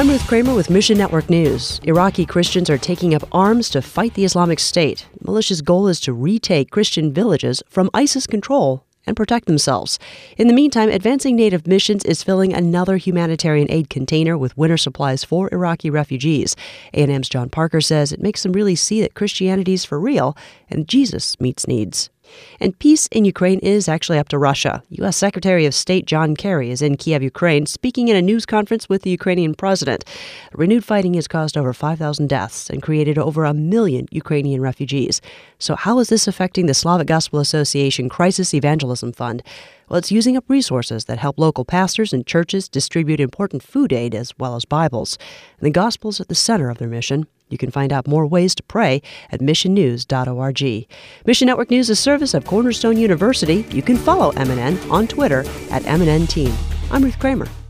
I'm Ruth Kramer with Mission Network News. Iraqi Christians are taking up arms to fight the Islamic State. The militia's goal is to retake Christian villages from ISIS control and protect themselves. In the meantime, Advancing Native Missions is filling another humanitarian aid container with winter supplies for Iraqi refugees. A&M's John Parker says it makes them really see that Christianity's for real and Jesus meets needs. And peace in Ukraine is actually up to Russia. U.S. Secretary of State John Kerry is in Kiev, Ukraine, speaking in a news conference with the Ukrainian president. Renewed fighting has caused over 5,000 deaths and created over 1 million Ukrainian refugees. So how is this affecting the Slavic Gospel Association Crisis Evangelism Fund? Well, it's using up resources that help local pastors and churches distribute important food aid as well as Bibles. And the gospel's at the center of their mission. You can find out more ways to pray at missionnews.org. Mission Network News is a service of Cornerstone University. You can follow MNN on Twitter at MNN Team. I'm Ruth Kramer.